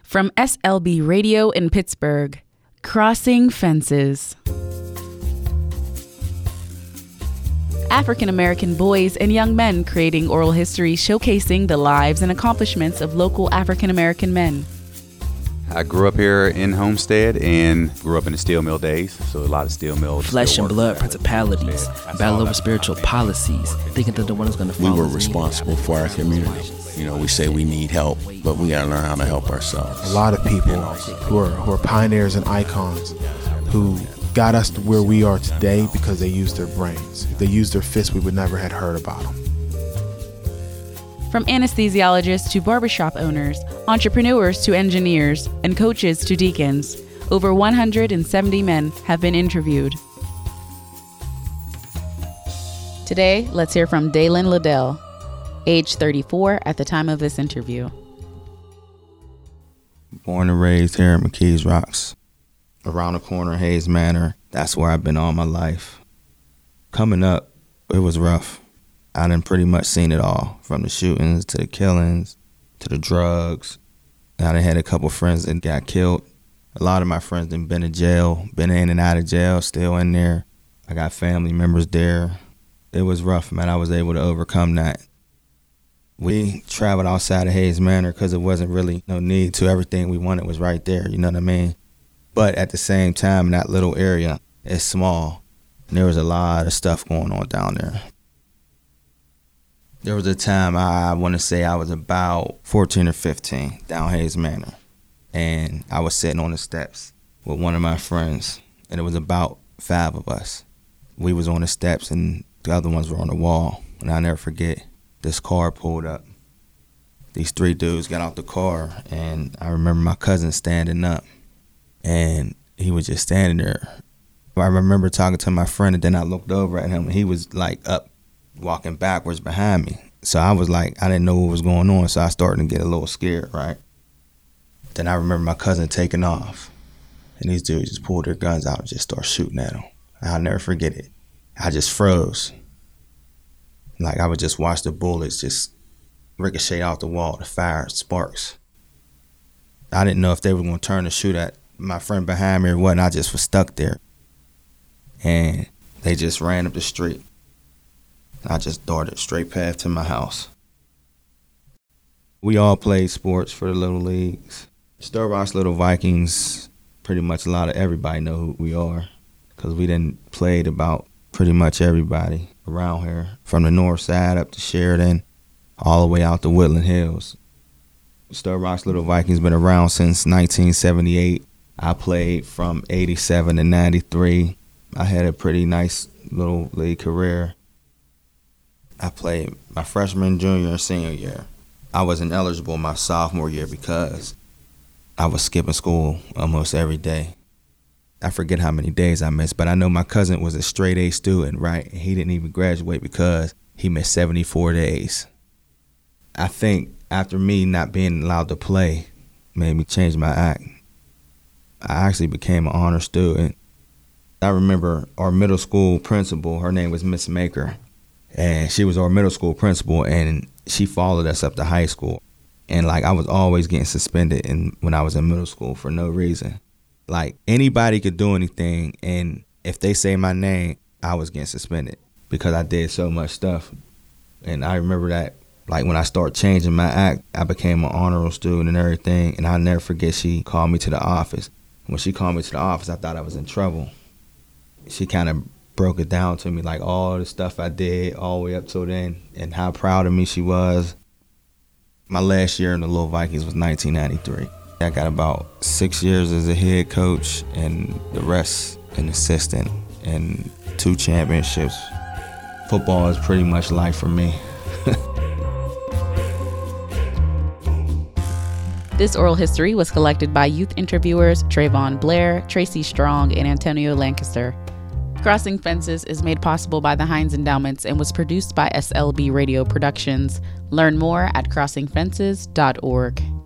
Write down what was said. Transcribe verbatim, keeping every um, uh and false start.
From S L B Radio in Pittsburgh, Crossing Fences. African American boys and young men creating oral history showcasing the lives and accomplishments of local African American men. I grew up here in Homestead and grew up in the steel mill days, so a lot of steel mills. Flesh and blood principalities, battle over spiritual policies, thinking that the one is going to follow. We were responsible for our community. You know, we say we need help, but we got to learn how to help ourselves. A lot of people who are, who are pioneers and icons who got us to where we are today because they used their brains. If they used their fists, we would never have heard about them. From anesthesiologists to barbershop owners, entrepreneurs to engineers, and coaches to deacons, over one hundred seventy men have been interviewed. Today, let's hear from Dalen Liddell, age thirty-four at the time of this interview. Born and raised here in McKees Rocks. Around the corner, Hayes Manor, that's where I've been all my life. Coming up, it was rough. I done pretty much seen it all, from the shootings to the killings to the drugs. I done had a couple friends that got killed. A lot of my friends done been in jail, been in and out of jail, still in there. I got family members there. It was rough, man. I was able to overcome that. We traveled outside of Hayes Manor because it wasn't really no need to. Everything we wanted was right there, you know what I mean? But at the same time, in that little area, it's small. And there was a lot of stuff going on down there. There was a time, I, I want to say I was about fourteen or fifteen, down Hayes Manor. And I was sitting on the steps with one of my friends. And it was about five of us. We was on the steps and the other ones were on the wall. And I'll never forget, this car pulled up. These three dudes got out the car. And I remember my cousin standing up. And he was just standing there. I remember talking to my friend, and then I looked over at him, and he was like up, walking backwards behind me. So I was like, I didn't know what was going on, so I started to get a little scared, right? Then I remember my cousin taking off, and these dudes just pulled their guns out and just started shooting at him. I'll never forget it. I just froze. Like I would just watch the bullets just ricochet off the wall, the fire, sparks. I didn't know if they were going to turn and shoot at my friend behind me or what, and I just was stuck there. And they just ran up the street. I just darted straight past to my house. We all played sports for the little leagues. Stir Rocks Little Vikings, pretty much a lot of everybody know who we are, because we done played about pretty much everybody around here, from the north side up to Sheridan, all the way out to Woodland Hills. Stir Rocks Little Vikings been around since nineteen seventy-eight. I played from eighty-seven to ninety-three. I had a pretty nice little league career. I played my freshman, junior, and senior year. I wasn't eligible my sophomore year because I was skipping school almost every day. I forget how many days I missed, but I know my cousin was a straight A student, right? He didn't even graduate because he missed seventy-four days. I think after me not being allowed to play made me change my act. I actually became an honor student. I remember our middle school principal, her name was Miss Maker, and she was our middle school principal, and she followed us up to high school. And like I was always getting suspended in, when I was in middle school for no reason. Like anybody could do anything, and if they say my name, I was getting suspended because I did so much stuff. And I remember that, like when I started changing my act, I became an honor student and everything, and I'll never forget she called me to the office. When she called me to the office, I thought I was in trouble. She kind of broke it down to me, like all the stuff I did all the way up till then and how proud of me she was. My last year in the Little Vikings was nineteen ninety-three. I got about six years as a head coach and the rest an assistant and two championships. Football is pretty much life for me. This oral history was collected by youth interviewers Trayvon Blair, Tracy Strong, and Antonio Lancaster. Crossing Fences is made possible by the Heinz Endowments and was produced by S L B Radio Productions. Learn more at crossing fences dot org.